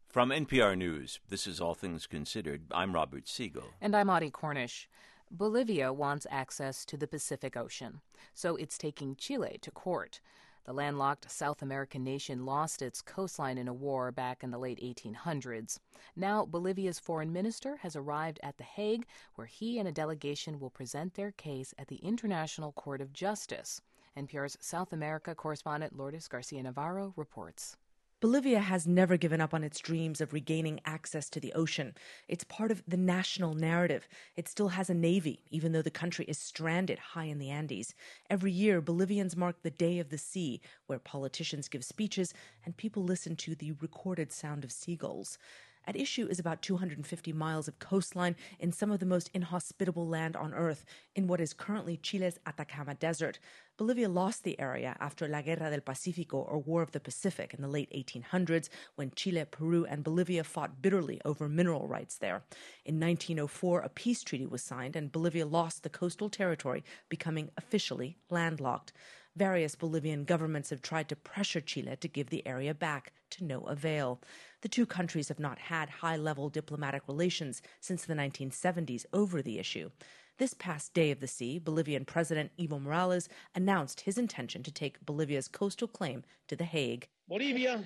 From NPR News, this is All Things Considered. I'm Robert Siegel. And I'm Audie Cornish. Bolivia wants access to the Pacific Ocean, so it's taking Chile to court. The landlocked South American nation lost its coastline in a war back in the late 1800s. Now, Bolivia's foreign minister has arrived at The Hague, where he and a delegation will present their case at the International Court of Justice. NPR's South America correspondent Lourdes Garcia-Navarro reports. Bolivia has never given up on its dreams of regaining access to the ocean. It's part of the national narrative. It still has a navy, even though the country is stranded high in the Andes. Every year, Bolivians mark the Day of the Sea, where politicians give speeches and people listen to the recorded sound of seagulls. At issue is about 250 miles of coastline in some of the most inhospitable land on Earth, in what is currently Chile's Atacama Desert. Bolivia lost the area after La Guerra del Pacífico, or War of the Pacific, in the late 1800s, when Chile, Peru, and Bolivia fought bitterly over mineral rights there. In 1904, a peace treaty was signed, and Bolivia lost the coastal territory, becoming officially landlocked. Various Bolivian governments have tried to pressure Chile to give the area back, to no avail. The two countries have not had high-level diplomatic relations since the 1970s over the issue. This past Day of the Sea, Bolivian President Evo Morales announced his intention to take Bolivia's coastal claim to The Hague. Bolivia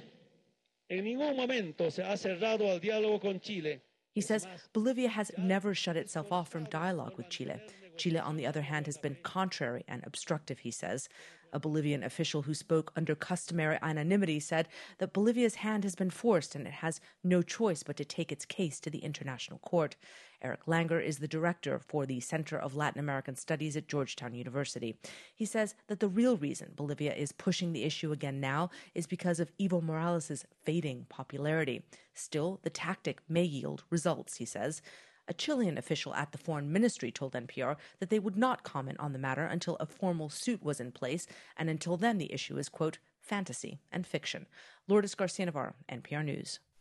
en ningún momento se ha cerrado al diálogo con Chile. He says Bolivia has never shut itself off from dialogue with Chile. Chile, on the other hand, has been contrary and obstructive, he says. A Bolivian official who spoke under customary anonymity said that Bolivia's hand has been forced and it has no choice but to take its case to the International Court. Eric Langer is the director for the Center of Latin American Studies at Georgetown University. He says that the real reason Bolivia is pushing the issue again now is because of Evo Morales' fading popularity. Still, the tactic may yield results, he says. A Chilean official at the Foreign Ministry told NPR that they would not comment on the matter until a formal suit was in place, and until then the issue is, quote, fantasy and fiction. Lourdes Garcia-Navarro, NPR News.